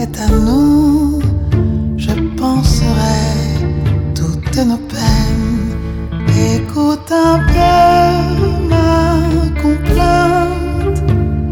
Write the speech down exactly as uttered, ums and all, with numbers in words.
est à nous, je penserai toutes nos peines. Écoute un peu